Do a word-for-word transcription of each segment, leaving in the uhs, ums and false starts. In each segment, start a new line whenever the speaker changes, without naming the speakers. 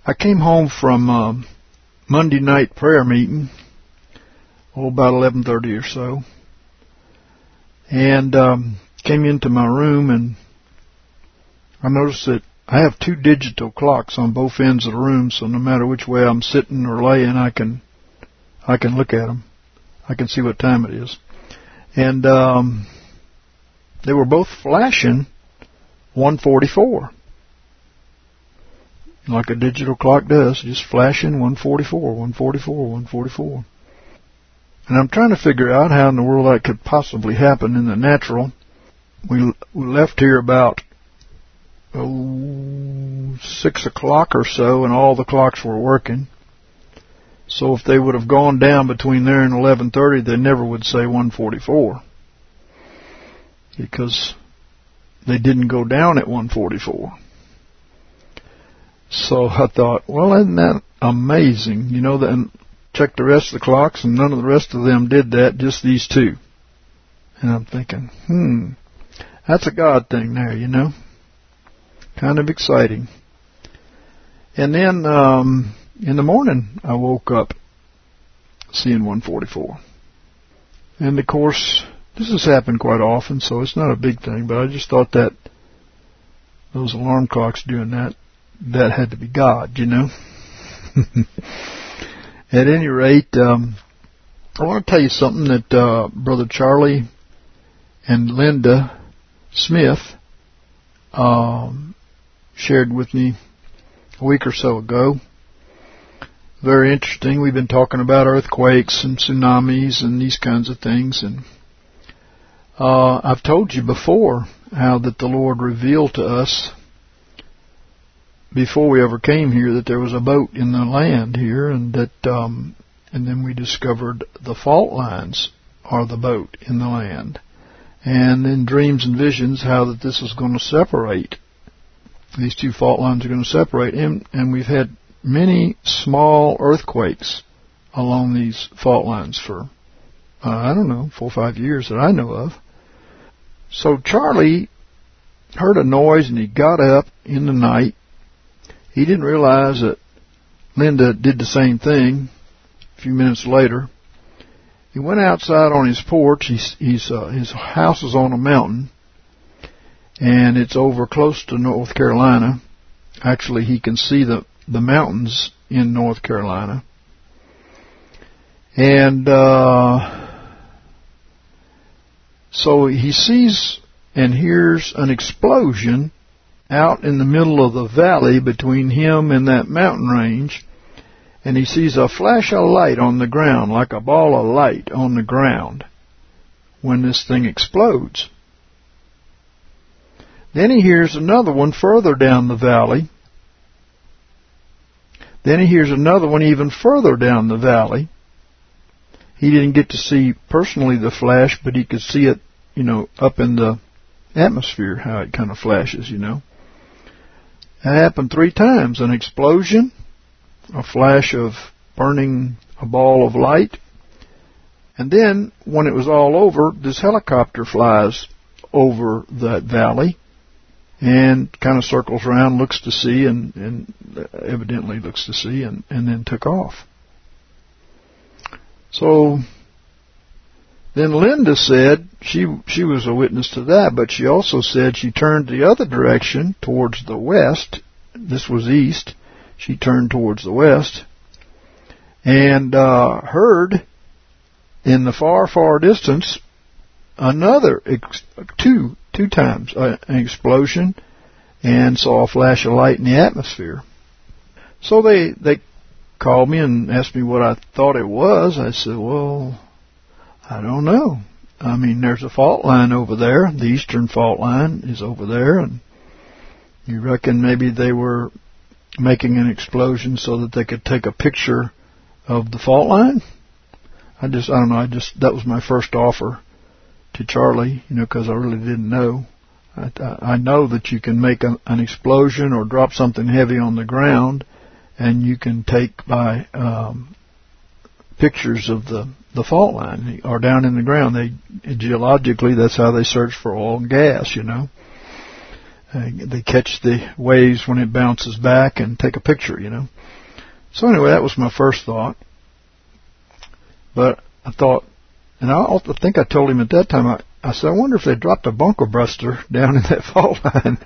I came home from um, Monday night prayer meeting, oh, about eleven thirty or so, and um, came into my room, and I noticed that I have two digital clocks on both ends of the room, so no matter which way I'm sitting or laying, I can I can look at them. I can see what time it is. And um, they were both flashing one forty-four. Like a digital clock does, just flashing one forty-four, one forty-four, one forty-four. And I'm trying to figure out how in the world that could possibly happen in the natural. We left here about oh, six o'clock or so, and all the clocks were working. So if they would have gone down between there and eleven thirty, they never would say one forty-four, because they didn't go down at one forty-four. So I thought, well, isn't that amazing? You know, then check the rest of the clocks, and none of the rest of them did that, just these two. And I'm thinking, hmm, that's a God thing there, you know. Kind of exciting. And then um, in the morning, I woke up seeing one forty-four. And, of course, this has happened quite often, so it's not a big thing, but I just thought that those alarm clocks doing that, that had to be God, you know. At any rate, um, I want to tell you something that uh, Brother Charlie and Linda Smith um, shared with me a week or so ago. Very interesting. We've been talking about earthquakes and tsunamis and these kinds of things. And uh, I've told you before how that the Lord revealed to us before we ever came here that there was a boat in the land here, and that um, and then we discovered the fault lines are the boat in the land. And in dreams and visions, how that this is going to separate. These two fault lines are going to separate. And, and we've had many small earthquakes along these fault lines for, uh, I don't know, four or five years that I know of. So Charlie heard a noise, and he got up in the night. He didn't realize that Linda did the same thing a few minutes later. He went outside on his porch. He's, he's, uh, his house is on a mountain, and it's over close to North Carolina. Actually, he can see the, the mountains in North Carolina. And uh, so he sees and hears an explosion out in the middle of the valley between him and that mountain range, and he sees a flash of light on the ground, like a ball of light on the ground, when this thing explodes. Then he hears another one further down the valley. Then he hears another one even further down the valley. He didn't get to see personally the flash, but he could see it, you know, up in the atmosphere, how it kind of flashes, you know. That happened three times. An explosion, a flash of burning a ball of light, and then when it was all over, this helicopter flies over that valley and kind of circles around, looks to see, and, and evidently looks to see, and, and then took off. So then Linda said she she was a witness to that, but she also said she turned the other direction towards the west. This was east. She turned towards the west and uh, heard in the far, far distance another ex- two two times uh, an explosion, and saw a flash of light in the atmosphere. So they they called me and asked me what I thought it was. I said, well, I don't know. I mean, there's a fault line over there. The eastern fault line is over there, and you reckon maybe they were making an explosion so that they could take a picture of the fault line? I just, I don't know, I just, that was my first offer to Charlie, you know, because I really didn't know. I, I know that you can make a, an explosion or drop something heavy on the ground, and you can take by um, pictures of the, the fault line or down in the ground. They geologically, that's how they search for oil and gas, you know. Uh, they catch the waves when it bounces back and take a picture, you know. So anyway, that was my first thought. But I thought, and I think I told him at that time, I, I said, I wonder if they dropped a bunker buster down in that fault line.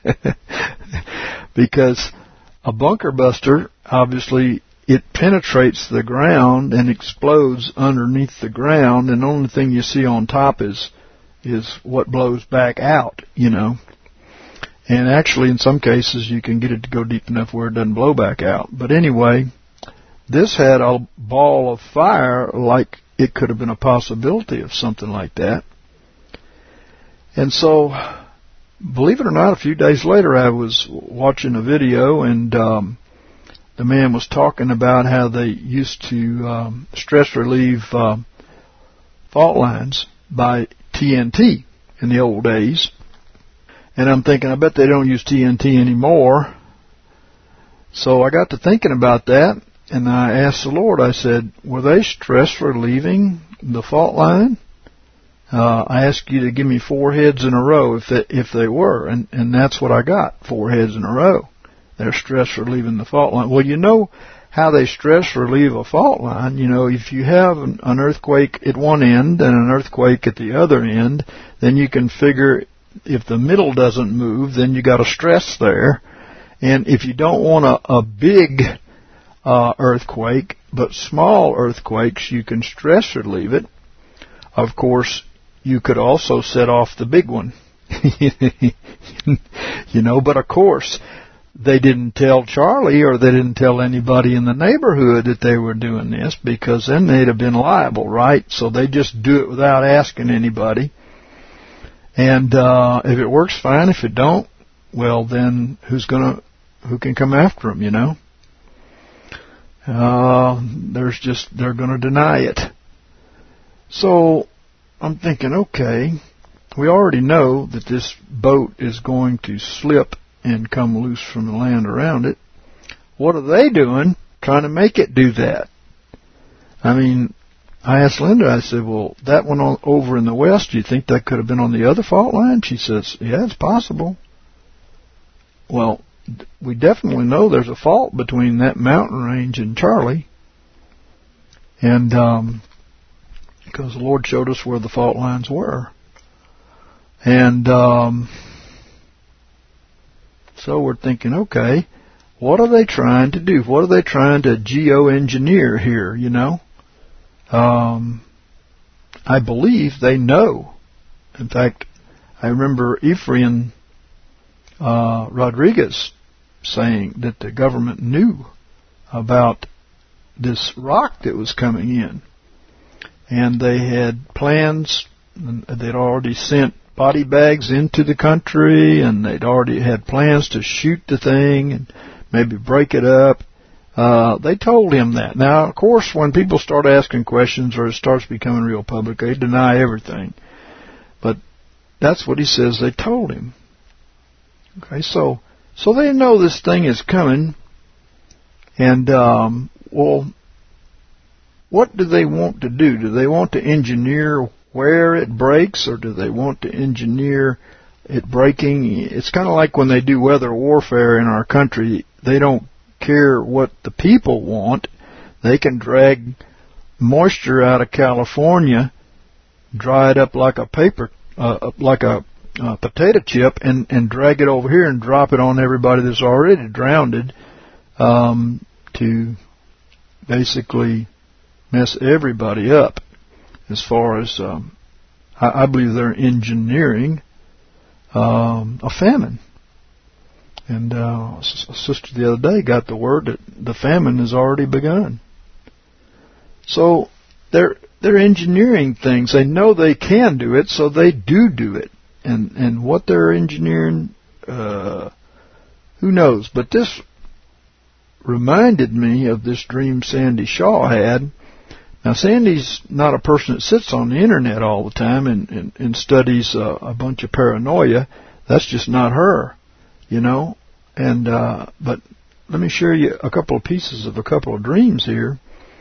Because a bunker buster, obviously, it penetrates the ground and explodes underneath the ground, and the only thing you see on top is is what blows back out, you know. And actually, in some cases, you can get it to go deep enough where it doesn't blow back out. But anyway, this had a ball of fire, like it could have been a possibility of something like that. And so, believe it or not, a few days later, I was watching a video, and um, the man was talking about how they used to um, stress relieve uh, fault lines by T N T in the old days. And I'm thinking, I bet they don't use T N T anymore. So I got to thinking about that, and I asked the Lord, I said, were they stress relieving the fault line? Uh, I asked you to give me four heads in a row if they, if they were, and, and that's what I got, four heads in a row. They're stress relieving the fault line. Well, you know how they stress relieve a fault line. You know, if you have an, an earthquake at one end and an earthquake at the other end, then you can figure if the middle doesn't move, then you got a stress there. And if you don't want a, a big uh, earthquake, but small earthquakes, you can stress relieve it. Of course, you could also set off the big one. You know, but of course, they didn't tell Charlie, or they didn't tell anybody in the neighborhood that they were doing this, because then they'd have been liable, right? So they just do it without asking anybody. And uh, if it works, fine. If it don't, well, then who's gonna, who can come after them? You know, uh, there's just they're gonna deny it. So I'm thinking, okay, we already know that this boat is going to slip and come loose from the land around it. What are they doing trying to make it do that? I mean, I asked Linda, I said, well, that one on, over in the west, do you think that could have been on the other fault line? She says, yeah, it's possible. Well, we definitely know there's a fault between that mountain range and Charlie. And um, because the Lord showed us where the fault lines were. And um, so we're thinking, okay, what are they trying to do? What are they trying to geoengineer here, you know? Um, I believe they know. In fact, I remember Ephraim uh, Rodriguez saying that the government knew about this rock that was coming in. And they had plans, and they'd already sent body bags into the country, and they'd already had plans to shoot the thing and maybe break it up. Uh, they told him that. Now, of course, when people start asking questions or it starts becoming real public, they deny everything. But that's what he says they told him. Okay, so so they know this thing is coming. And, um, well, what do they want to do? Do they want to engineer where it breaks, or do they want to engineer it breaking? It's kind of like when they do weather warfare in our country. They don't care what the people want. They can drag moisture out of California, dry it up like a paper, uh, like a uh, potato chip, and, and drag it over here and drop it on everybody that's already drowned, um, to basically mess everybody up. As far as um, I, I believe they're engineering um, a famine. And uh, a sister the other day got the word that the famine has already begun. So they're they're engineering things. They know they can do it, so they do do it. And and what they're engineering, uh, who knows? But this reminded me of this dream Sandy Shaw had. Now, Sandy's not a person that sits on the internet all the time and, and, and studies uh, a bunch of paranoia. That's just not her, you know. And uh, but let me share you a couple of pieces of a couple of dreams here.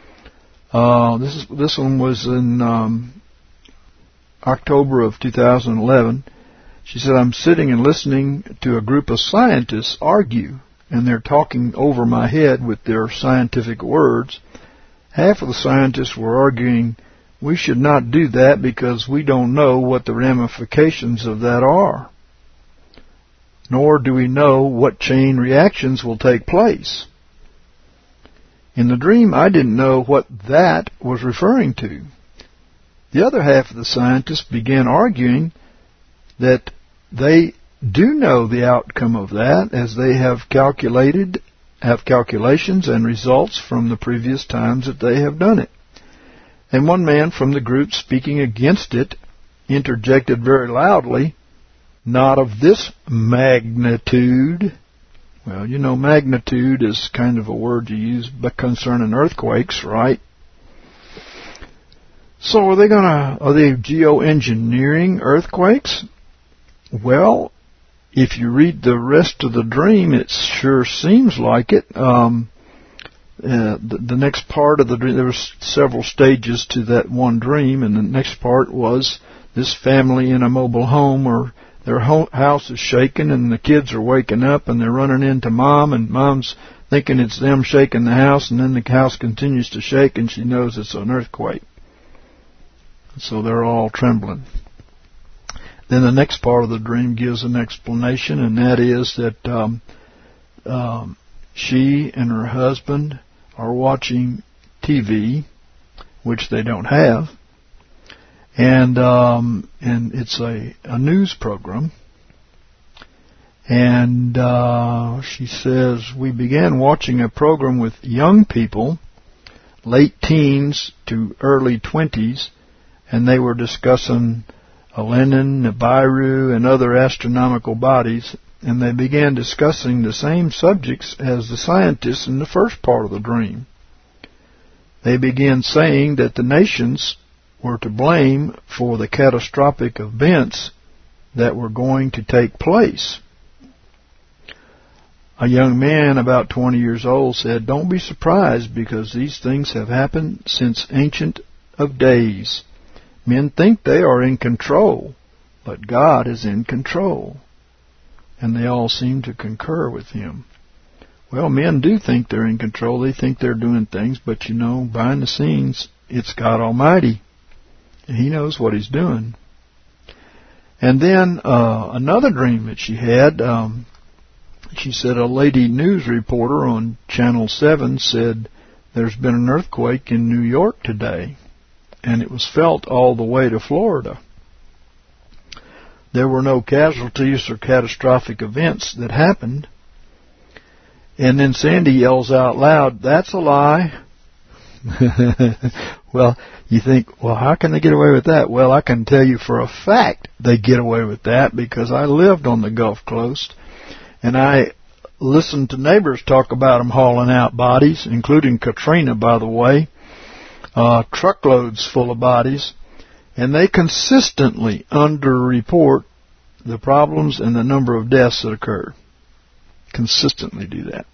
Uh, this is this one was in um, October of two thousand eleven, She said, I'm sitting and listening to a group of scientists argue, and they're talking over my head with their scientific words. Half of the scientists were arguing, we should not do that because we don't know what the ramifications of that are, nor do we know what chain reactions will take place. In the dream, I didn't know what that was referring to. The other half of the scientists began arguing that they do know the outcome of that, as they have calculated, have calculations and results from the previous times that they have done it. And one man from the group speaking against it interjected very loudly, not of this magnitude. Well, you know, magnitude is kind of a word you use concerning earthquakes, right? So are they gonna, are they geoengineering earthquakes? Well, if you read the rest of the dream, it sure seems like it. Um, uh, the, the next part of the dream, there were several stages to that one dream, and the next part was this family in a mobile home, or their ho- house is shaking, and the kids are waking up, and they're running into mom, and mom's thinking it's them shaking the house, and then the house continues to shake, and she knows it's an earthquake. So they're all trembling. Then the next part of the dream gives an explanation, and that is that um, um, she and her husband are watching T V, which they don't have, and um, and it's a, a news program. And uh, she says, we began watching a program with young people, late teens to early twenties, and they were discussing Lenin, Nibiru, and other astronomical bodies, and they began discussing the same subjects as the scientists in the first part of the dream. They began saying that the nations were to blame for the catastrophic events that were going to take place. A young man about twenty years old said, don't be surprised, because these things have happened since ancient of days. Men think they are in control, but God is in control. And they all seem to concur with him. Well, men do think they're in control. They think they're doing things, but you know, behind the scenes, it's God Almighty. And He knows what He's doing. And then uh, another dream that she had, um, she said a lady news reporter on Channel seven said, there's been an earthquake in New York today, and it was felt all the way to Florida. There were no casualties or catastrophic events that happened. And then Sandy yells out loud, that's a lie. Well, you think, well, how can they get away with that? Well, I can tell you for a fact they get away with that, because I lived on the Gulf Coast, and I listened to neighbors talk about them hauling out bodies, including Katrina, by the way. Uh, truckloads full of bodies, and they consistently underreport the problems and the number of deaths that occur. Consistently do that.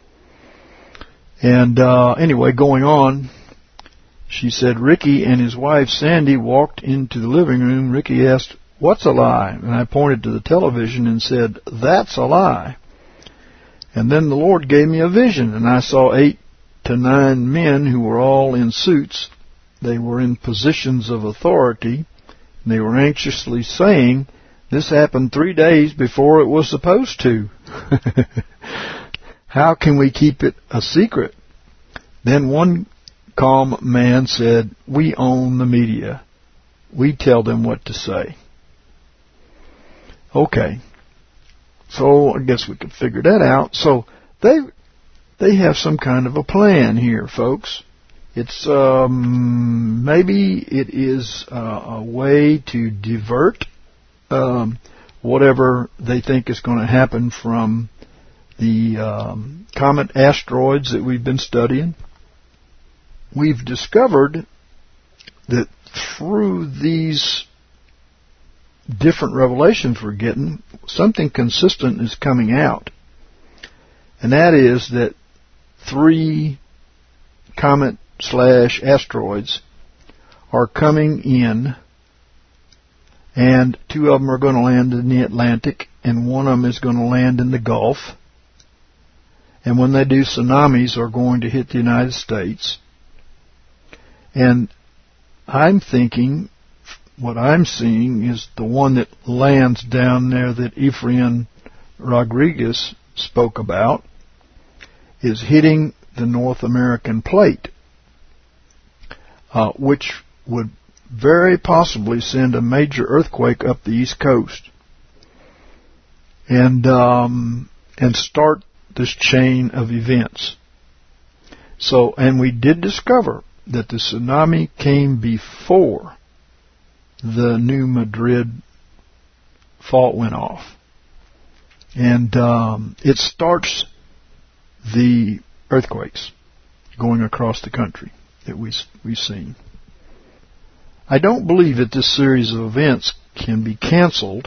And uh, anyway, going on, she said Ricky and his wife Sandy walked into the living room. Ricky asked, what's a lie? And I pointed to the television and said, that's a lie. And then the Lord gave me a vision, and I saw eight to nine men who were all in suits. They were in positions of authority. They were anxiously saying, this happened three days before it was supposed to. How can we keep it a secret? Then one calm man said, we own the media. We tell them what to say. Okay. So I guess we could figure that out. So they they have some kind of a plan here, folks. It's um, maybe it is uh, a way to divert um, whatever they think is going to happen from the um, comet asteroids that we've been studying. We've discovered that through these different revelations we're getting, something consistent is coming out. And that is that three comet slash asteroids are coming in And two of them are going to land in the Atlantic, and one of them is going to land in the Gulf. And when they do, tsunamis are going to hit the United States. And I'm thinking, what I'm seeing is the one that lands down there that Efrain Rodriguez spoke about is hitting the North American plate, uh, which would very possibly send a major earthquake up the East Coast and um, and start this chain of events. So, and we did discover that the tsunami came before the New Madrid fault went off. And um, it starts the earthquakes going across the country that we, we've seen. I don't believe that this series of events can be canceled,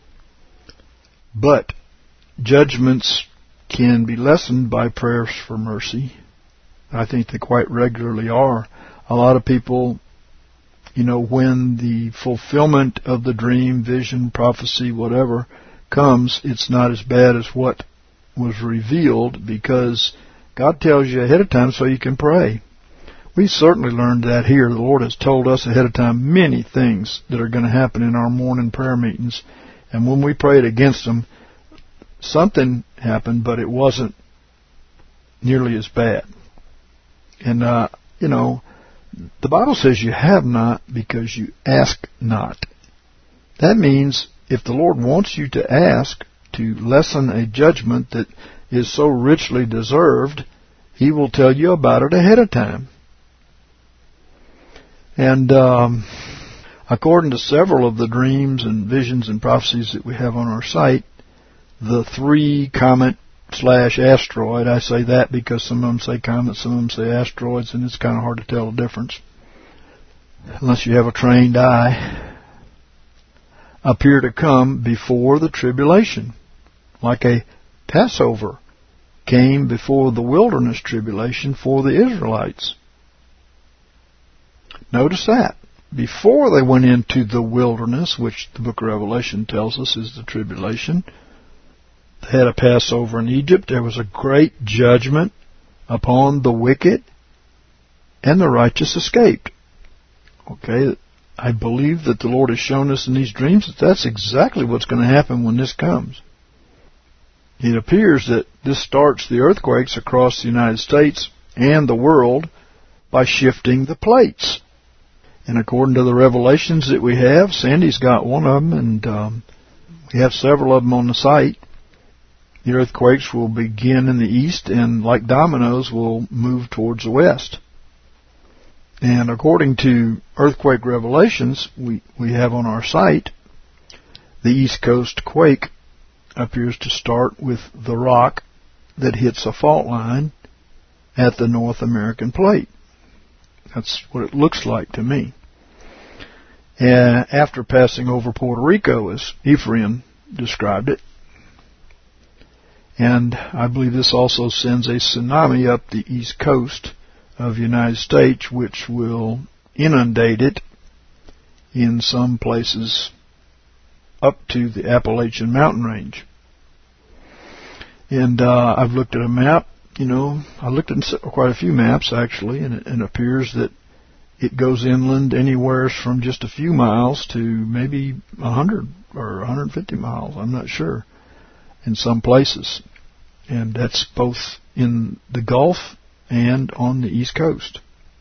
but judgments can be lessened by prayers for mercy. I think they quite regularly are. A lot of people, you know, when the fulfillment of the dream, vision, prophecy, whatever, comes, it's not as bad as what was revealed because God tells you ahead of time so you can pray. We certainly learned that here. The Lord has told us ahead of time many things that are going to happen in our morning prayer meetings. And when we prayed against them, something happened, but it wasn't nearly as bad. And, uh, you know, the Bible says you have not because you ask not. That means if the Lord wants you to ask to lessen a judgment that is so richly deserved, He will tell you about it ahead of time. And um, according to several of the dreams and visions and prophecies that we have on our site, the three comet slash asteroid, I say that because some of them say comets, some of them say asteroids, and it's kind of hard to tell the difference unless you have a trained eye, appear to come before the tribulation, like a Passover came before the wilderness tribulation for the Israelites. Notice that. Before they went into the wilderness, which the book of Revelation tells us is the tribulation, they had a Passover in Egypt. There was a great judgment upon the wicked, and the righteous escaped. Okay, I believe that the Lord has shown us in these dreams that that's exactly what's going to happen when this comes. It appears that this starts the earthquakes across the United States and the world by shifting the plates. And according to the revelations that we have, Sandy's got one of them, and um, we have several of them on the site. The earthquakes will begin in the east and, like dominoes, will move towards the west. And according to earthquake revelations we, we have on our site, the East Coast quake appears to start with the rock that hits a fault line at the North American plate. That's what it looks like to me. And after passing over Puerto Rico, as Ephraim described it, and I believe this also sends a tsunami up the east coast of the United States, which will inundate it in some places up to the Appalachian mountain range. And uh, I've looked at a map, you know, I looked at quite a few maps actually, and it, and it appears that it goes inland anywhere from just a few miles to maybe one hundred or one hundred fifty miles, I'm not sure, in some places. And that's both in the Gulf and on the East Coast.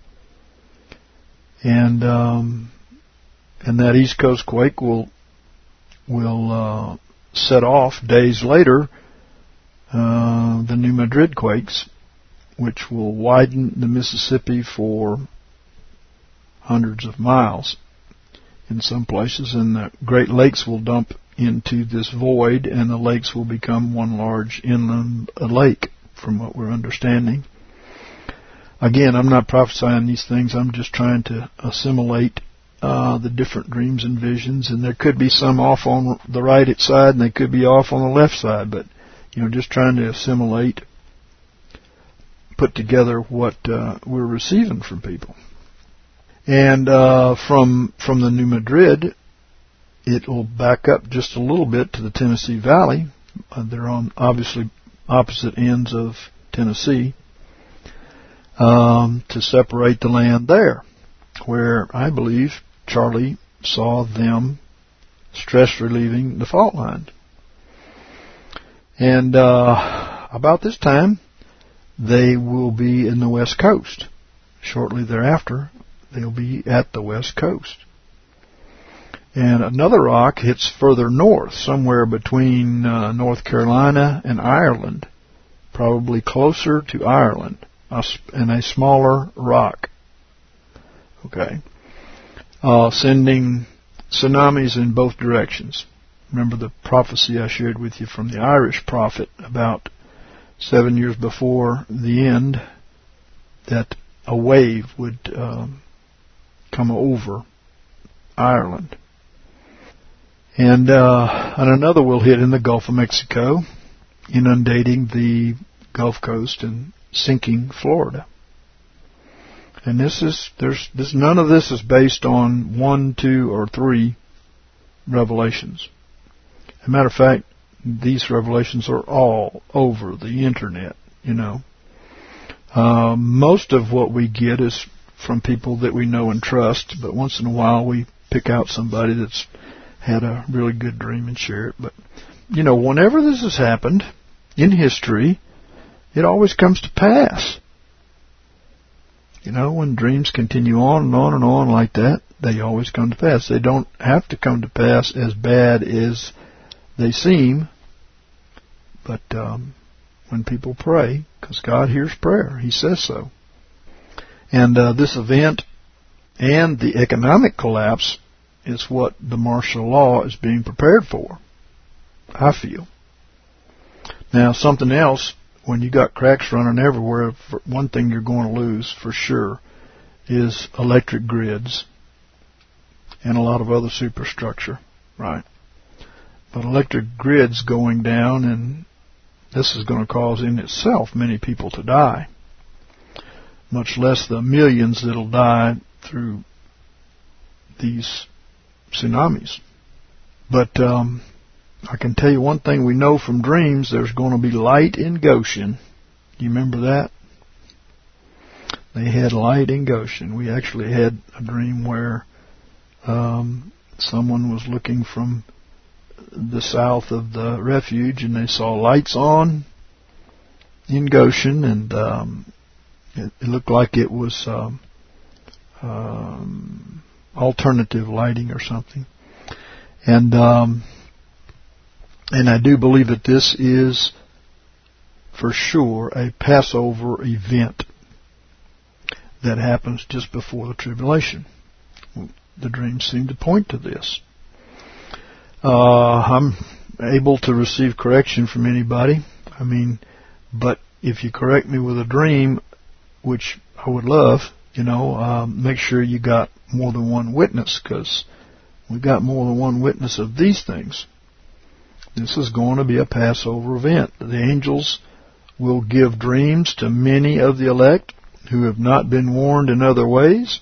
And um, and that East Coast quake will will uh, set off days later uh, the New Madrid quakes, which will widen the Mississippi for hundreds of miles in some places, and the Great Lakes will dump into this void, and the lakes will become one large inland lake, from what we're understanding. Again, I'm not prophesying these things. I'm just trying to assimilate uh, the different dreams and visions, and there could be some off on the right side, and they could be off on the left side, but you know, just trying to assimilate, put together what uh, we're receiving from people. And uh, from from the New Madrid, it will back up just a little bit to the Tennessee Valley. Uh, they're on obviously opposite ends of Tennessee, um, to separate the land there, where I believe Charlie saw them stress relieving the fault line. And uh, about this time, they will be in the West Coast. Shortly thereafter, they'll be at the West Coast. And another rock hits further north, somewhere between uh, North Carolina and Ireland, probably closer to Ireland, and a smaller rock. Okay. Uh, sending tsunamis in both directions. Remember the prophecy I shared with you from the Irish prophet about seven years before the end, that a wave would um, come over Ireland. And, uh, and another will hit in the Gulf of Mexico, inundating the Gulf Coast and sinking Florida. And this is, there's, this, none of this is based on one, two, or three revelations. As a matter of fact, these revelations are all over the internet, you know. Uh, most of what we get is from people that we know and trust, but once in a while we pick out somebody that's had a really good dream and share it. But, you know, whenever this has happened in history, it always comes to pass. You know, when dreams continue on and on and on like that, they always come to pass. They don't have to come to pass as bad as they seem, but um, when people pray, because God hears prayer, He says so. And uh, this event and the economic collapse is what the martial law is being prepared for, I feel. Now, something else, when you got cracks running everywhere, for one thing you're going to lose for sure is electric grids and a lot of other superstructure, right? But electric grids going down, and this is going to cause in itself many people to die, much less the millions that'll die through these tsunamis. But um, I can tell you one thing we know from dreams: there's going to be light in Goshen. You remember that? They had light in Goshen. We actually had a dream where um, someone was looking from the south of the refuge, and they saw lights on in Goshen, and um, it, it looked like it was um, um, alternative lighting or something. And um, and I do believe that this is for sure a Passover event that happens just before the tribulation. The dreams seem to point to this. Uh, I'm able to receive correction from anybody. I mean, but if you correct me with a dream, which I would love, you know, um, make sure you got more than one witness, because we got more than one witness of these things. This is going to be a Passover event. The angels will give dreams to many of the elect who have not been warned in other ways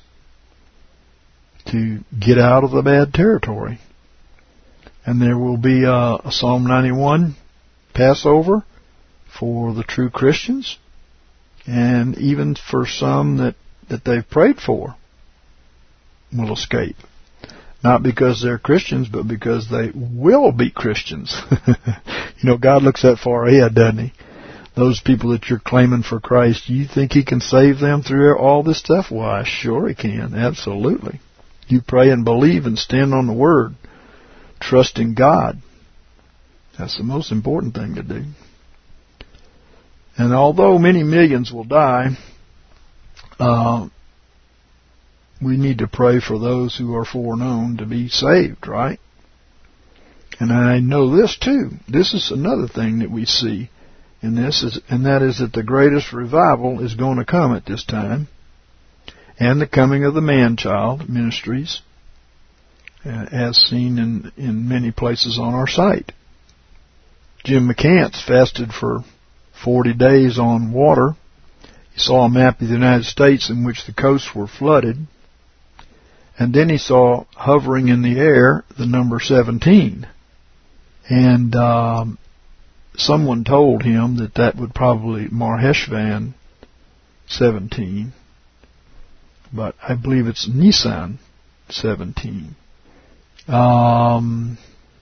to get out of the bad territory. And there will be a, a Psalm ninety-one Passover for the true Christians, and even for some that, that they've prayed for will escape. Not because they're Christians, but because they will be Christians. You know, God looks that far ahead, doesn't He? Those people that you're claiming for Christ, you think He can save them through all this stuff? Why, sure He can, absolutely. You pray and believe and stand on the Word. Trust in God. That's the most important thing to do. And although many millions will die, uh, we need to pray for those who are foreknown to be saved, right? And I know this too. This is another thing that we see in this, is, and that is that the greatest revival is going to come at this time, and the coming of the man-child ministries, as seen in, in many places on our site. Jim McCants fasted for forty days on water. He saw a map of the United States in which the coasts were flooded, And then he saw hovering in the air the number seventeen. And um, someone told him that that would probably Marheshvan seventeen. But I believe it's Nisan seventeen. Um,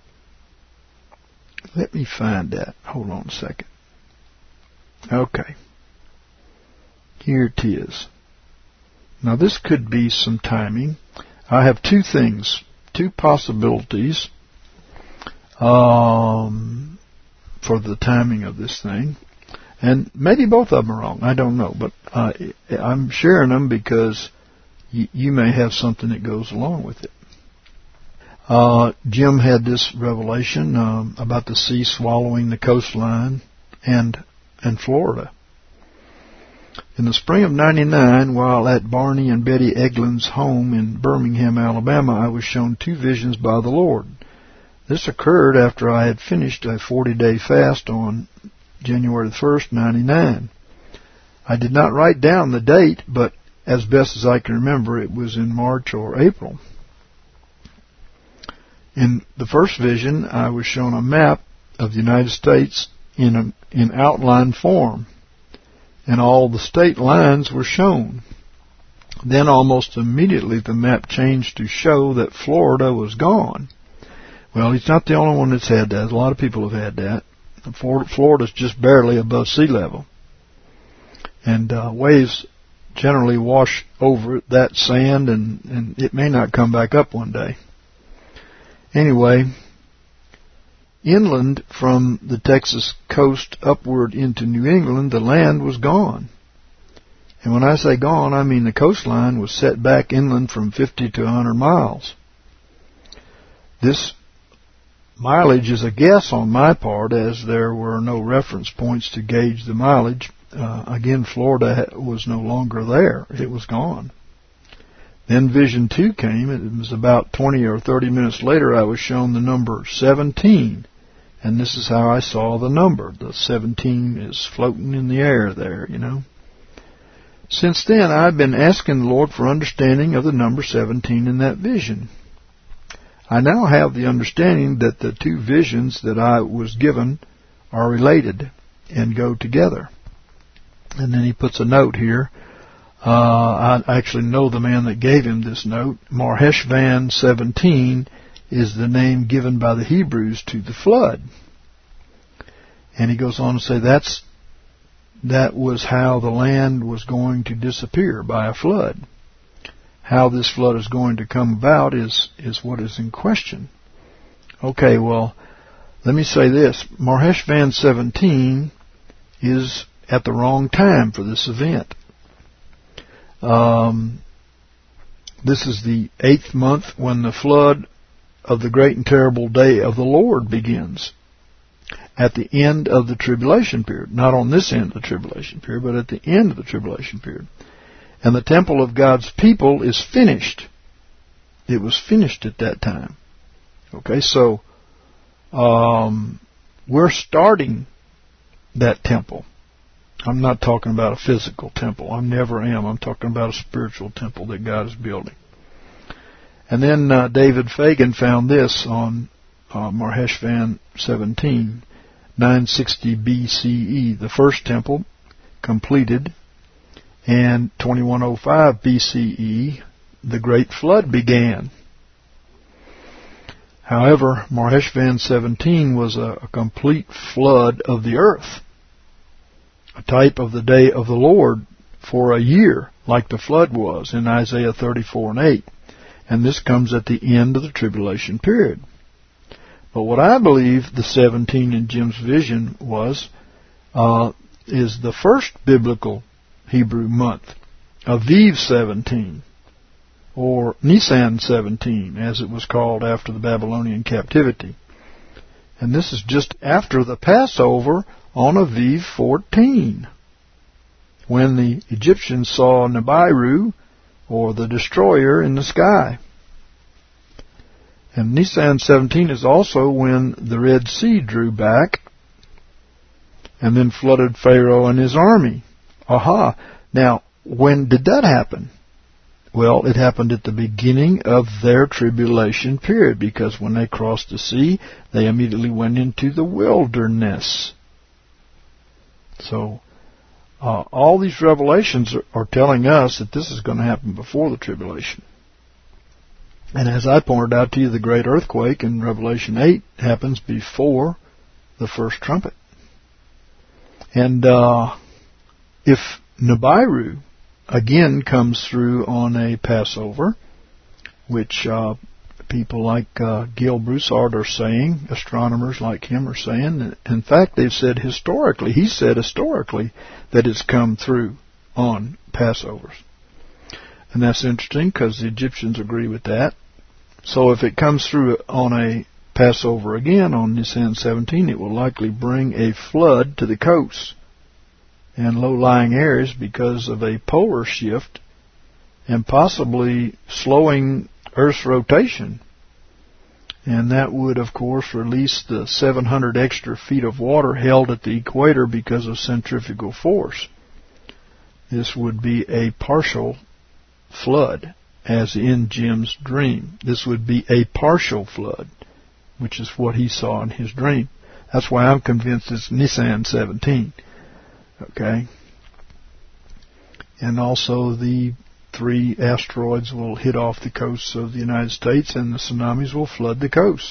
let me find that. Hold on a second. Okay. Here it is. Now this could be some timing. I have two things, two possibilities um, for the timing of this thing. And maybe both of them are wrong. I don't know. But uh, I'm sharing them because y- you may have something that goes along with it. Uh, Jim had this revelation um, about the sea swallowing the coastline and and Florida. In the spring of ninety-nine, while at Barney and Betty Eglin's home in Birmingham, Alabama, I was shown two visions by the Lord. This occurred after I had finished a forty-day fast on January the first, ninety-nine. I did not write down the date, but as best as I can remember, it was in March or April. In the first vision, I was shown a map of the United States in a, in outline form, and all the state lines were shown. Then almost immediately the map changed to show that Florida was gone. Well, he's not the only one that's had that. A lot of people have had that. Florida's just barely above sea level. And uh, waves generally wash over that sand, and, and it may not come back up one day. Anyway, inland from the Texas coast upward into New England, the land was gone. And when I say gone, I mean the coastline was set back inland from fifty to one hundred miles. This mileage is a guess on my part, as there were no reference points to gauge the mileage. Uh, again, Florida was no longer there. It was gone. Then vision two came. It was about twenty or thirty minutes later I was shown the number seventeen. And this is how I saw the number. The seventeen is floating in the air there, you know. Since then, I've been asking the Lord for understanding of the number seventeen in that vision. I now have the understanding that the two visions that I was given are related and go together. And then he puts a note here. Uh, I actually know the man that gave him this note. Marheshvan seventeen is the name given by the Hebrews to the flood. And he goes on to say that's that was how the land was going to disappear, by a flood. How this flood is going to come about is, is what is in question. Okay, well, let me say this. Marheshvan seventeen is at the wrong time for this event. Um, this is the eighth month when the flood of the great and terrible day of the Lord begins. At the end of the tribulation period. Not on this end of the tribulation period, but at the end of the tribulation period. And the temple of God's people is finished. It was finished at that time. Okay, so um, we're starting that temple. I'm not talking about a physical temple. I never am. I'm talking about a spiritual temple that God is building. And then uh, David Fagan found this on uh, Marheshvan seventeen, nine sixty B C E. The first temple completed, and twenty-one oh five B C E, the great flood began. However, Marheshvan seventeen was a, a complete flood of the earth, a type of the day of the Lord for a year, like the flood was in Isaiah thirty-four and eight. And this comes at the end of the tribulation period. But what I believe the seventeen in Jim's vision was, uh, is the first biblical Hebrew month, Aviv seventeen, or Nisan seventeen, as it was called after the Babylonian captivity. And this is just after the Passover on Aviv fourteen, when the Egyptians saw Nibiru, or the destroyer, in the sky. And Nisan seventeen is also when the Red Sea drew back and then flooded Pharaoh and his army. Aha. Now, when did that happen? Well, it happened at the beginning of their tribulation period, because when they crossed the sea, they immediately went into the wilderness. So, uh, all these revelations are, are telling us that this is going to happen before the tribulation. And as I pointed out to you, the great earthquake in Revelation eight happens before the first trumpet. And uh, if Nibiru again comes through on a Passover, which uh, people like uh, Gil Broussard are saying, astronomers like him are saying, in fact they've said historically, he said historically, that it's come through on Passovers. And that's interesting because the Egyptians agree with that. So if it comes through on a Passover again on Nisan seventeen, it will likely bring a flood to the coast and low-lying areas because of a polar shift and possibly slowing Earth's rotation. And that would, of course, release the seven hundred extra feet of water held at the equator because of centrifugal force. This would be a partial flood, as in Jim's dream. This would be a partial flood, which is what he saw in his dream. That's why I'm convinced it's Nisan seventeen. Okay? And also the three asteroids will hit off the coasts of the United States and the tsunamis will flood the coast.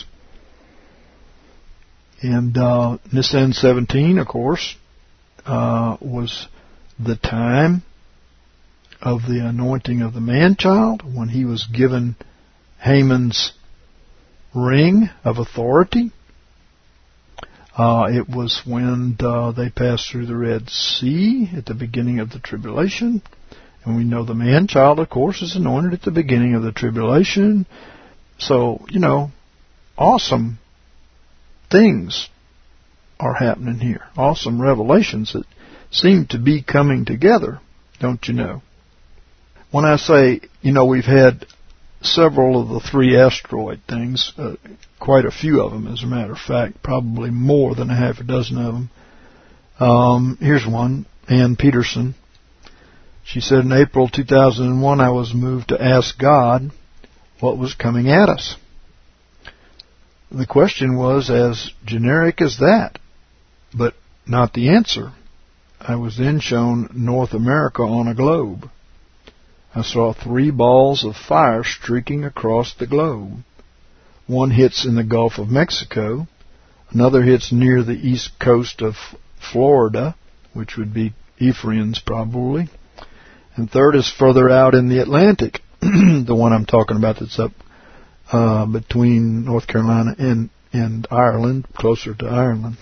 And uh, Nisan seventeen, of course, uh, was the time of the anointing of the man-child, when he was given Haman's ring of authority. Uh, it was when uh, they passed through the Red Sea at the beginning of the tribulation. And we know the man-child, of course, is anointed at the beginning of the tribulation. So, you know, awesome things are happening here. Awesome revelations that seem to be coming together, don't you know? When I say, you know, we've had several of the three asteroid things, uh, quite a few of them, as a matter of fact, probably more than a half a dozen of them. Um, here's one, Ann Peterson. She said, in April two thousand one, I was moved to ask God what was coming at us. The question was as generic as that, but not the answer. I was then shown North America on a globe. I saw three balls of fire streaking across the globe. One hits in the Gulf of Mexico. Another hits near the east coast of Florida, which would be Ephraim's probably. And third is further out in the Atlantic, the one I'm talking about that's up uh, between North Carolina and, and Ireland, closer to Ireland.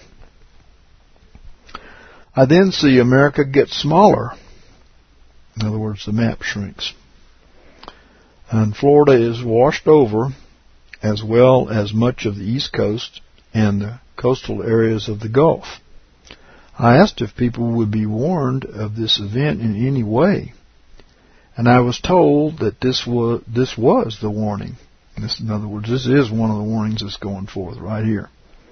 I then see America get smaller. In other words, the map shrinks. And Florida is washed over, as well as much of the East Coast and the coastal areas of the Gulf. I asked if people would be warned of this event in any way, and I was told that this was this was the warning. This, in other words, this is one of the warnings that's going forth right here.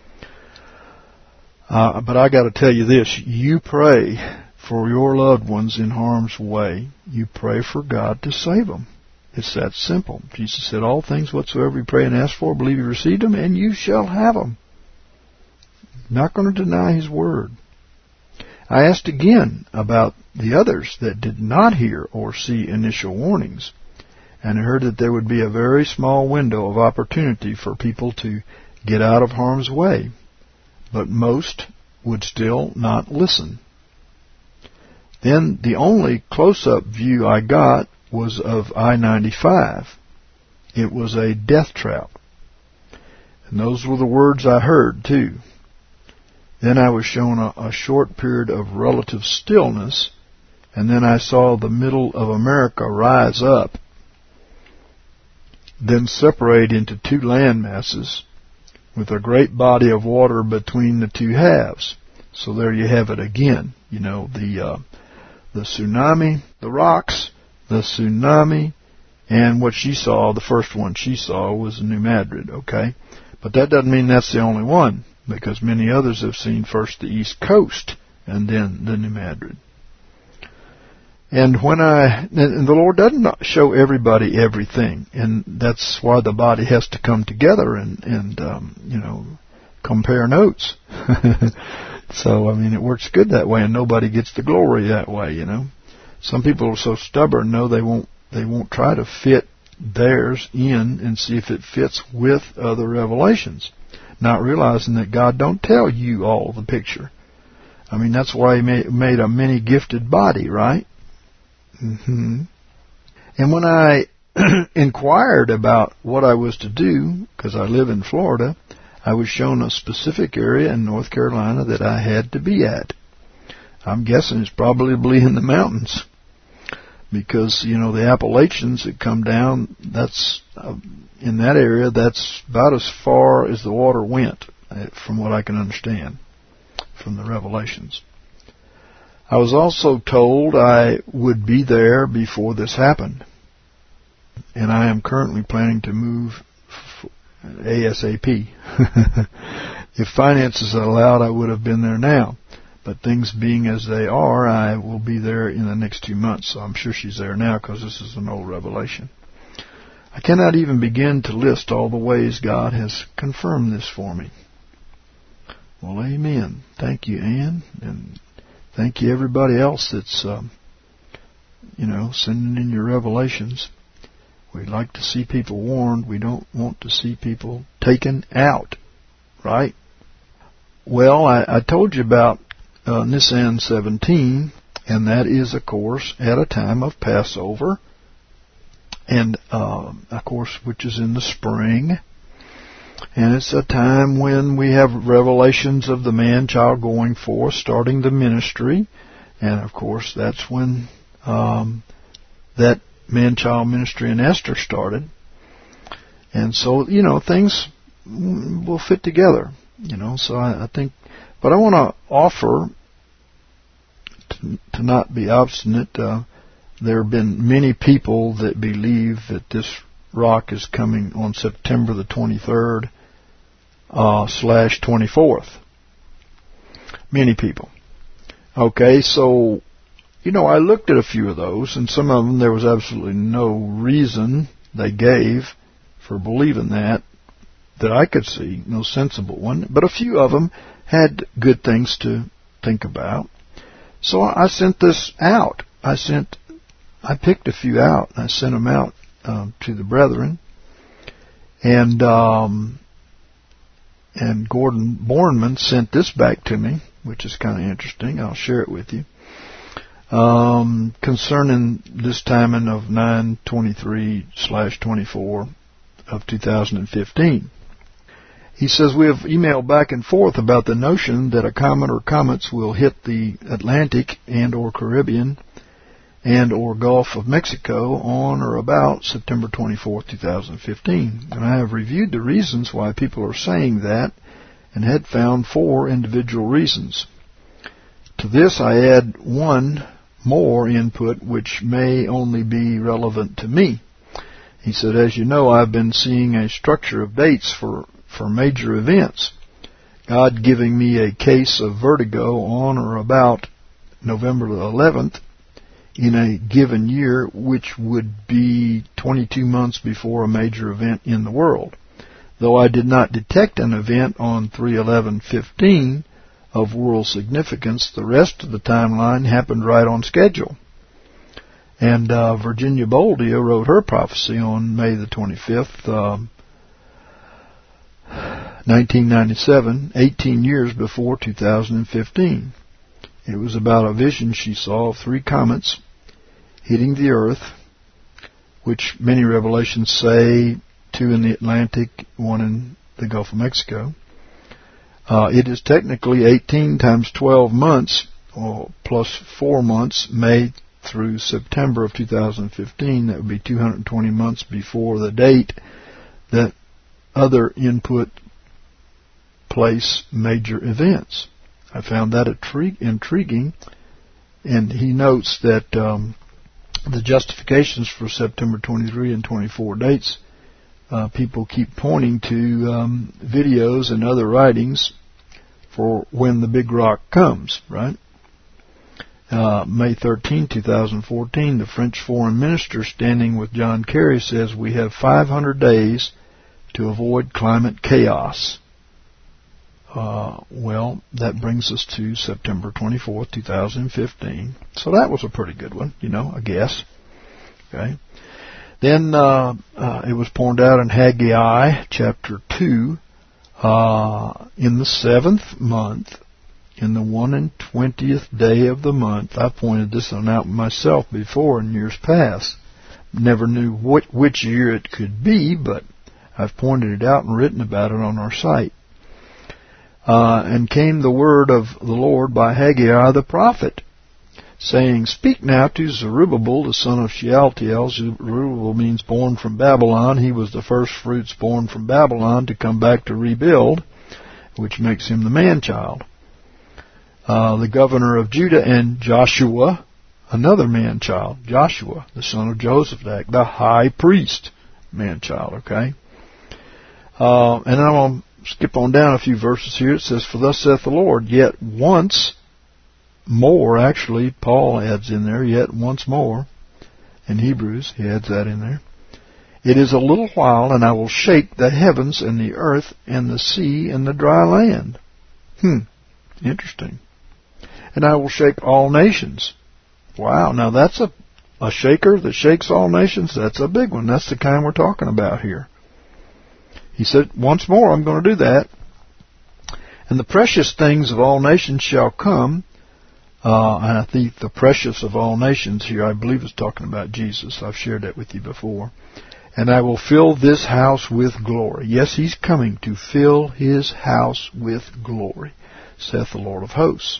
Uh, but I got to tell you this: you pray for your loved ones in harm's way. You pray for God to save them. It's that simple. Jesus said, all things whatsoever you pray and ask for, believe you received them, and you shall have them. Not going to deny His word. I asked again about the others that did not hear or see initial warnings, and I heard that there would be a very small window of opportunity for people to get out of harm's way, but most would still not listen. Then the only close-up view I got was of I ninety-five. It was a death trap. And those were the words I heard, too. Then I was shown a, a short period of relative stillness, and then I saw the middle of America rise up, then separate into two land masses, with a great body of water between the two halves. So there you have it again. You know, the... Uh, The tsunami, the rocks, the tsunami, and what she saw, the first one she saw was New Madrid, okay? But that doesn't mean that's the only one, because many others have seen first the East Coast and then the New Madrid. And when I, and the Lord doesn't show everybody everything, and that's why the body has to come together and, and um, you know, compare notes. So, I mean, it works good that way, and nobody gets the glory that way, you know. Some people are so stubborn, no, they won't, they won't try to fit theirs in and see if it fits with other revelations, not realizing that God don't tell you all the picture. I mean, that's why He made a many-gifted body, right? Mm-hmm. And when I inquired about what I was to do, because I live in Florida, I was shown a specific area in North Carolina that I had to be at. I'm guessing it's probably in the mountains, because, you know, the Appalachians that come down, that's, uh, in that area, that's about as far as the water went, from what I can understand from the Revelations. I was also told I would be there before this happened, and I am currently planning to move ASAP. If finances allowed, I would have been there now. But things being as they are, I will be there in the next two months. So I'm sure she's there now, because this is an old revelation. I cannot even begin to list all the ways God has confirmed this for me. Well, amen. Thank you, Ann. And thank you, everybody else that's, um, you know, sending in your revelations. We'd like to see people warned. We don't want to see people taken out, right? Well, I, I told you about uh, Nisan seventeen, and that is, of course, at a time of Passover, and uh, of course, which is in the spring. And it's a time when we have revelations of the man-child going forth, starting the ministry, and of course, that's when um, that man-child ministry in Esther started. And so, you know, things will fit together, you know, so I, I think, but I want to offer, to, to not be obstinate, uh, there have been many people that believe that this rock is coming on September the twenty-third uh, slash twenty-fourth. Many people. Okay, so, you know, I looked at a few of those, and some of them there was absolutely no reason they gave for believing that, that I could see, no sensible one. But a few of them had good things to think about. So I sent this out. I sent, I picked a few out. I sent them out um, to the brethren. And um, and Gordon Bornman sent this back to me, which is kind of interesting. I'll share it with you. Um, concerning this timing of nine twenty-three slash twenty-four of two thousand fifteen. He says, we have emailed back and forth about the notion that a comet or comets will hit the Atlantic and or Caribbean and or Gulf of Mexico on or about September twenty-fourth, two thousand fifteen. And I have reviewed the reasons why people are saying that and had found four individual reasons. To this I add one more input which may only be relevant to me. He said, as you know, I've been seeing a structure of dates for, for major events. God giving me a case of vertigo on or about November the eleventh in a given year, which would be twenty-two months before a major event in the world. Though I did not detect an event on three eleven fifteen of world significance, the rest of the timeline happened right on schedule. And uh, Virginia Boldia wrote her prophecy on May the twenty-fifth, um, nineteen ninety-seven, eighteen years before two thousand fifteen. It was about a vision she saw of three comets hitting the earth, which many revelations say two in the Atlantic, one in the Gulf of Mexico. Uh, it is technically eighteen times twelve months, or plus four months, May through September of two thousand fifteen. That would be two hundred twenty months before the date that other input place major events. I found that intriguing, and he notes that um, the justifications for September twenty-three and twenty-four dates, uh, people keep pointing to um, videos and other writings for when the big rock comes, right? Uh, May thirteenth, twenty fourteen, the French foreign minister standing with John Kerry says we have five hundred days to avoid climate chaos. Uh, well, that brings us to September twenty-fourth, twenty fifteen. So that was a pretty good one, you know, I guess. Okay. Then uh, uh, it was pointed out in Haggai chapter two, uh, in the seventh month, in the one and twentieth day of the month. I pointed this one out myself before in years past. Never knew what, which year it could be, but I've pointed it out and written about it on our site. Uh, and came the word of the Lord by Haggai the prophet, saying, Speak now to Zerubbabel, the son of Shealtiel. Zerubbabel means born from Babylon. He was the first fruits born from Babylon to come back to rebuild, which makes him the man-child. Uh, the governor of Judah, and Joshua, another man-child, Joshua, the son of Josadak, the high priest, man-child, okay? Uh, and then I'm going to skip on down a few verses here. It says, For thus saith the Lord, yet once more, actually, Paul adds in there, yet once more, in Hebrews, he adds that in there. It is a little while, and I will shake the heavens and the earth and the sea and the dry land. Hmm, interesting. And I will shake all nations. Wow, now that's a, a shaker that shakes all nations. That's a big one. That's the kind we're talking about here. He said, once more I'm going to do that. And the precious things of all nations shall come. Uh, and I think the precious of all nations here, I believe, is talking about Jesus. I've shared that with you before. And I will fill this house with glory. Yes, he's coming to fill his house with glory, saith the Lord of hosts.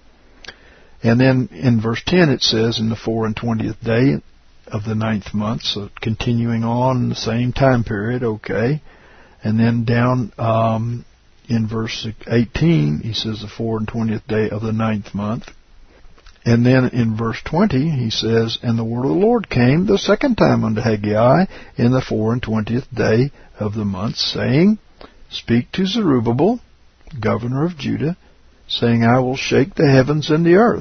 And then in verse ten it says, in the four and twentieth day of the ninth month, so continuing on in the same time period, okay. And then down um, in verse eighteen, he says the four and twentieth day of the ninth month. And then in verse twenty, he says, And the word of the Lord came the second time unto Haggai in the four and twentieth day of the month, saying, Speak to Zerubbabel, governor of Judah, saying, I will shake the heavens and the earth,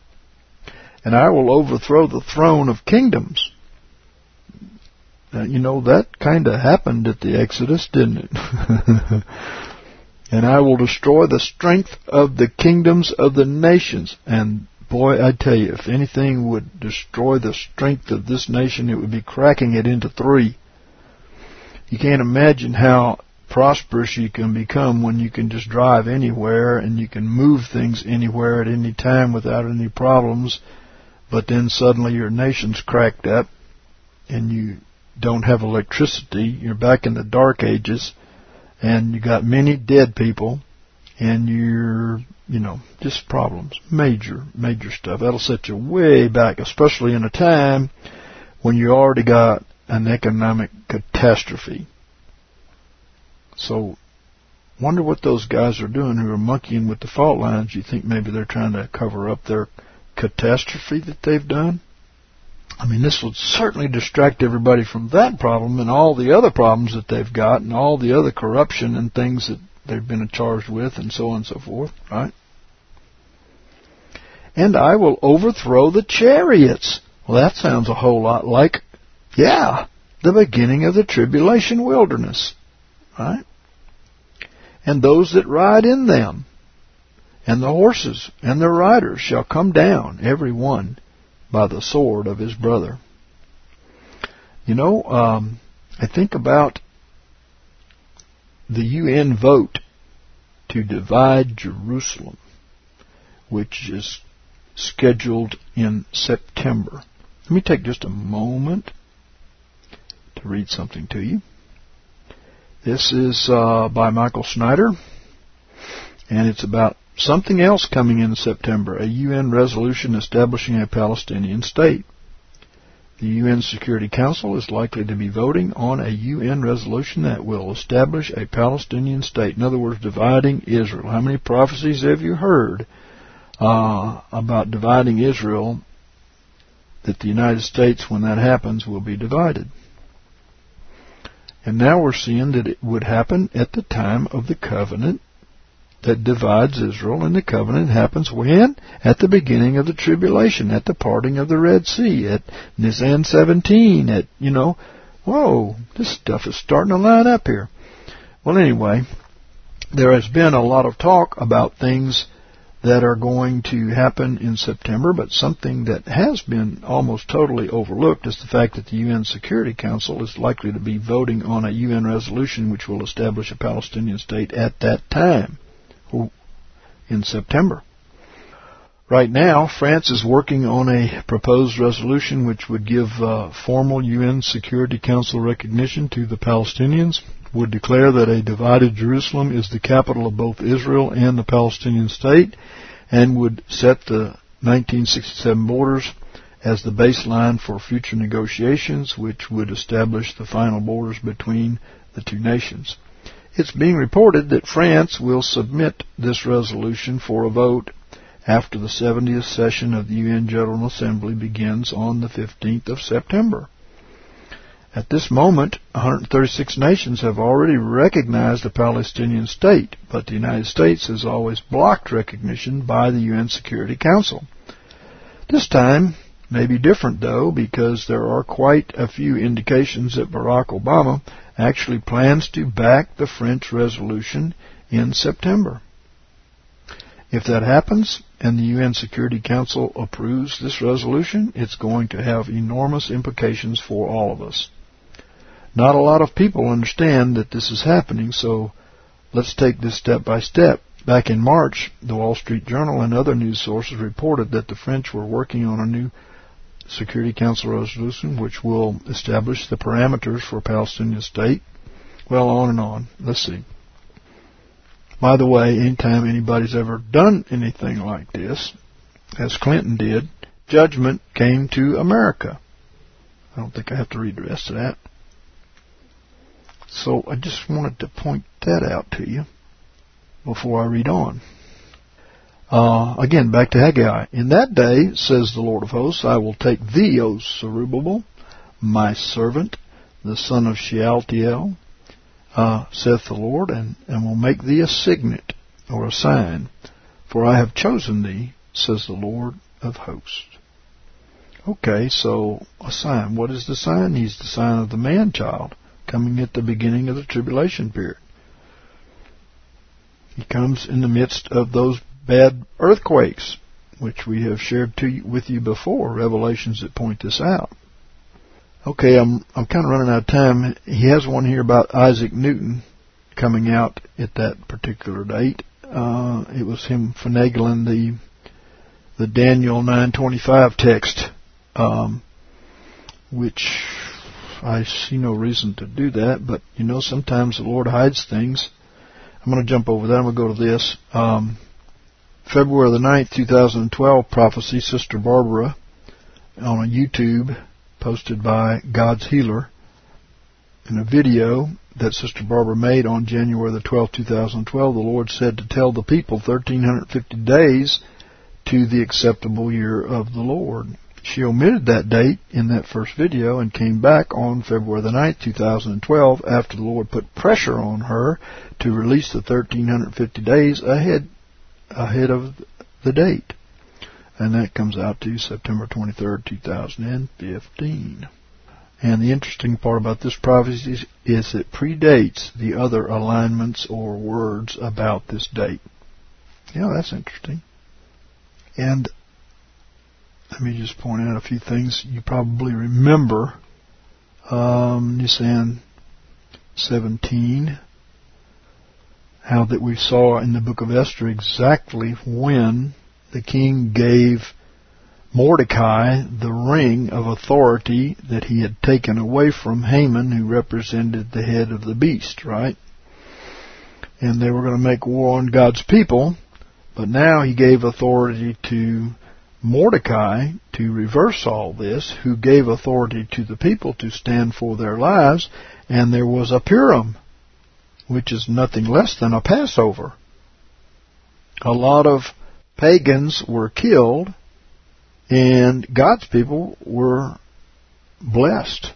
and I will overthrow the throne of kingdoms. Now, you know, that kind of happened at the Exodus, didn't it? And I will destroy the strength of the kingdoms of the nations. And boy, I tell you, if anything would destroy the strength of this nation, it would be cracking it into three. You can't imagine how prosperous you can become when you can just drive anywhere and you can move things anywhere at any time without any problems, but then suddenly your nation's cracked up and you don't have electricity. You're back in the dark ages and you got many dead people and you're, you know, just problems. Major, major stuff. That'll set you way back, especially in a time when you already got an economic catastrophe. So, wonder what those guys are doing who are monkeying with the fault lines. You think maybe they're trying to cover up their catastrophe that they've done? I mean, this would certainly distract everybody from that problem and all the other problems that they've got and all the other corruption and things that they've been charged with and so on and so forth, right? And I will overthrow the chariots. Well, that sounds a whole lot like, yeah, the beginning of the tribulation wilderness. Right? And those that ride in them, and the horses and their riders shall come down, every one by the sword of his brother. You know, um, I think about the U N vote to divide Jerusalem, which is scheduled in September. Let me take just a moment to read something to you. This is uh, by Michael Snyder, and it's about something else coming in September, a U N resolution establishing a Palestinian state. The U N Security Council is likely to be voting on a U N resolution that will establish a Palestinian state. In other words, dividing Israel. How many prophecies have you heard uh, about dividing Israel, that the United States, when that happens, will be divided? And now we're seeing that it would happen at the time of the covenant that divides Israel and the covenant happens when? At the beginning of the tribulation, at the parting of the Red Sea, at Nisan seventeen, at, you know, whoa, this stuff is starting to line up here. Well, anyway, there has been a lot of talk about things that are going to happen in September, but something that has been almost totally overlooked is the fact that the U N Security Council is likely to be voting on a U N resolution which will establish a Palestinian state at that time, in September. Right now, France is working on a proposed resolution which would give uh, formal U N Security Council recognition to the Palestinians, would declare that a divided Jerusalem is the capital of both Israel and the Palestinian state, and would set the nineteen sixty-seven borders as the baseline for future negotiations, which would establish the final borders between the two nations. It's being reported that France will submit this resolution for a vote after the seventieth session of the U N General Assembly begins on the fifteenth of September. At this moment, one hundred thirty-six nations have already recognized a Palestinian state, but the United States has always blocked recognition by the U N Security Council. This time may be different, though, because there are quite a few indications that Barack Obama actually plans to back the French resolution in September. If that happens, and the U N Security Council approves this resolution, it's going to have enormous implications for all of us. Not a lot of people understand that this is happening, so let's take this step by step. Back in March, the Wall Street Journal and other news sources reported that the French were working on a new Security Council resolution which will establish the parameters for a Palestinian state. Well, on and on. Let's see. By the way, anytime anybody's ever done anything like this, as Clinton did, judgment came to America. I don't think I have to read the rest of that. So I just wanted to point that out to you before I read on. Uh, again, back to Haggai. In that day, says the Lord of hosts, I will take thee, O Zerubbabel, my servant, the son of Shealtiel, uh, saith the Lord, and, and will make thee a signet, or a sign, for I have chosen thee, says the Lord of hosts. Okay, so a sign. What is the sign? He's the sign of the man-child, coming at the beginning of the tribulation period. He comes in the midst of those bad earthquakes, which we have shared to you, with you before, revelations that point this out. Okay, I'm I'm kind of running out of time. He has one here about Isaac Newton coming out at that particular date. Uh, it was him finagling the the Daniel nine twenty-five text, um, which I see no reason to do that, but, you know, sometimes the Lord hides things. I'm going to jump over that. I'm going to go to this. Um, February the ninth, two thousand twelve, prophecy, Sister Barbara, on a YouTube, posted by God's Healer, in a video that Sister Barbara made on January the twelfth, two thousand twelve, the Lord said to tell the people one thousand three hundred fifty days to the acceptable year of the Lord. She omitted that date in that first video and came back on February the ninth, two thousand twelve, after the Lord put pressure on her to release the one thousand three hundred fifty days ahead ahead of the date. And that comes out to September twenty-third, two thousand fifteen. And the interesting part about this prophecy is it predates the other alignments or words about this date. Yeah, that's interesting. And let me just point out a few things you probably remember. Um, Nisan seventeen, how that we saw in the book of Esther exactly when the king gave Mordecai the ring of authority that he had taken away from Haman, who represented the head of the beast, right? And they were going to make war on God's people, but now he gave authority to Mordecai to reverse all this, who gave authority to the people to stand for their lives, and there was a Purim, which is nothing less than a Passover. A lot of pagans were killed, and God's people were blessed.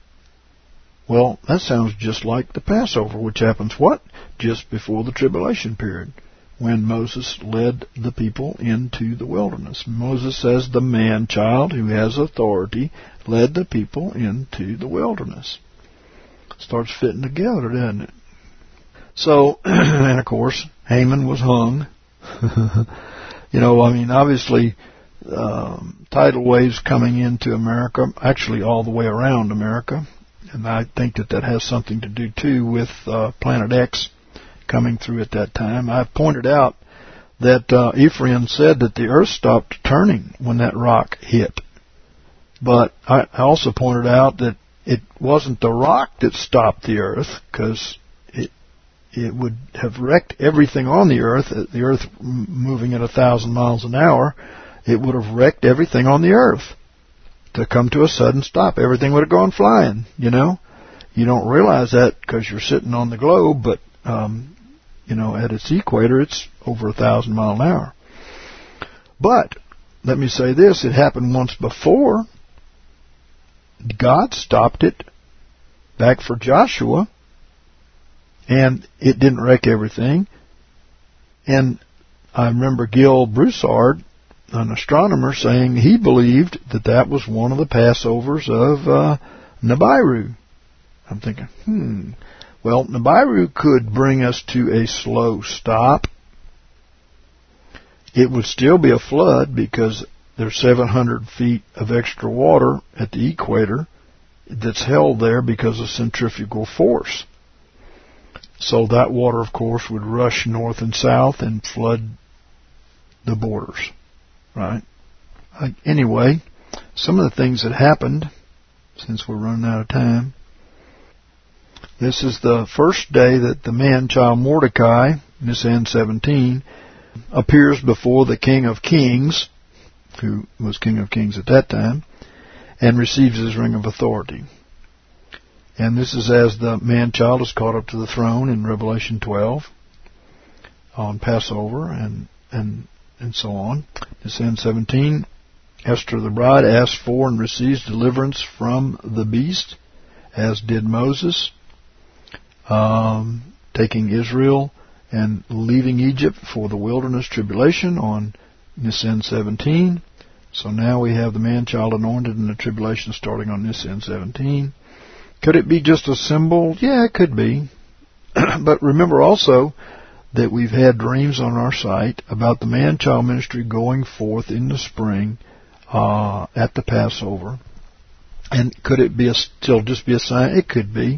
Well, that sounds just like the Passover, which happens what? Just before the tribulation period, when Moses led the people into the wilderness. Moses, as the man-child who has authority, led the people into the wilderness. Starts fitting together, doesn't it? So, and of course, Haman was hung. You know, I mean, obviously, um, tidal waves coming into America, actually all the way around America, and I think that that has something to do, too, with uh, Planet X coming through at that time. I pointed out that uh, Ephraim said that the earth stopped turning when that rock hit. But I also pointed out that it wasn't the rock that stopped the earth, because it it would have wrecked everything on the earth. The earth moving at a thousand miles an hour, it would have wrecked everything on the earth to come to a sudden stop. Everything would have gone flying, you know. You don't realize that because you're sitting on the globe, but, um, you know, at its equator, it's over a thousand miles an hour. But, let me say this, it happened once before. God stopped it back for Joshua, and it didn't wreck everything. And I remember Gil Broussard, an astronomer, saying he believed that that was one of the Passovers of uh, Nibiru. I'm thinking, hmm, well, Nibiru could bring us to a slow stop. It would still be a flood because there's seven hundred feet of extra water at the equator that's held there because of centrifugal force. So that water, of course, would rush north and south and flood the borders, right? Uh, anyway, some of the things that happened, since we're running out of time. This is the first day that the man-child Mordecai, Nisan seventeen, appears before the King of Kings, who was King of Kings at that time, and receives his ring of authority. And this is as the man-child is caught up to the throne in Revelation twelve on Passover and and and so on. Nisan seventeen, Esther the bride asks for and receives deliverance from the beast, as did Moses, um, taking Israel and leaving Egypt for the wilderness tribulation on Nisan seventeen. So now we have the man-child anointed in the tribulation starting on Nisan seventeen. Could it be just a symbol? Yeah, it could be. But remember also that we've had dreams on our site about the man-child ministry going forth in the spring uh, at the Passover. And could it be a, still just be a sign? It could be.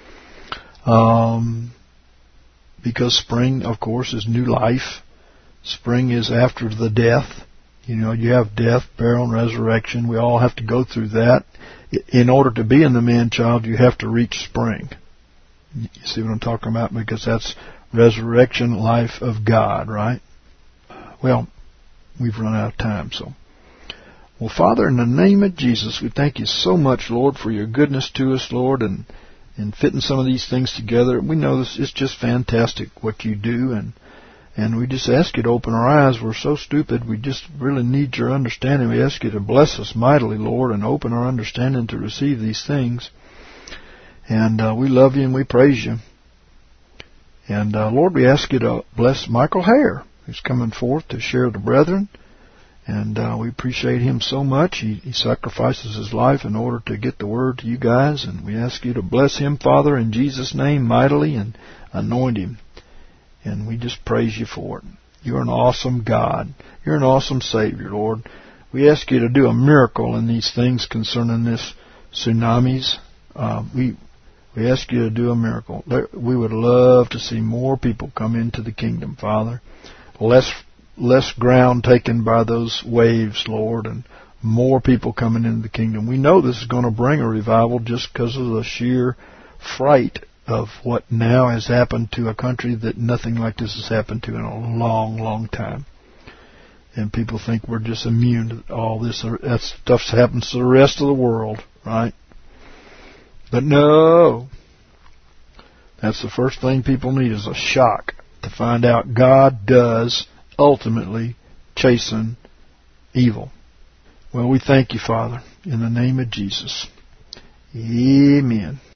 Um, because spring, of course, is new life. Spring is after the death. You know, you have death, burial, and resurrection. We all have to go through that. In order to be in the man-child, you have to reach spring. You see what I'm talking about? Because that's resurrection, life of God, right? Well, we've run out of time, so. Well, Father, in the name of Jesus, we thank you so much, Lord, for your goodness to us, Lord, and, and fitting some of these things together. We know this is just fantastic what you do, and And we just ask you to open our eyes. We're so stupid. We just really need your understanding. We ask you to bless us mightily, Lord, and open our understanding to receive these things. And uh, we love you and we praise you. And, uh, Lord, we ask you to bless Michael Hare, who's coming forth to share the brethren. And uh, we appreciate him so much. He, he sacrifices his life in order to get the word to you guys. And we ask you to bless him, Father, in Jesus' name mightily, and anoint him. And we just praise you for it. You're an awesome God. You're an awesome Savior, Lord. We ask you to do a miracle in these things concerning this tsunamis. Uh, we we ask you to do a miracle. We would love to see more people come into the kingdom, Father. Less less ground taken by those waves, Lord, and more people coming into the kingdom. We know this is going to bring a revival just because of the sheer fright of what now has happened to a country that nothing like this has happened to in a long, long time. And people think we're just immune to all this. That stuff happens to the rest of the world, right? But no. That's the first thing people need is a shock to find out God does ultimately chasten evil. Well, we thank you, Father, in the name of Jesus. Amen.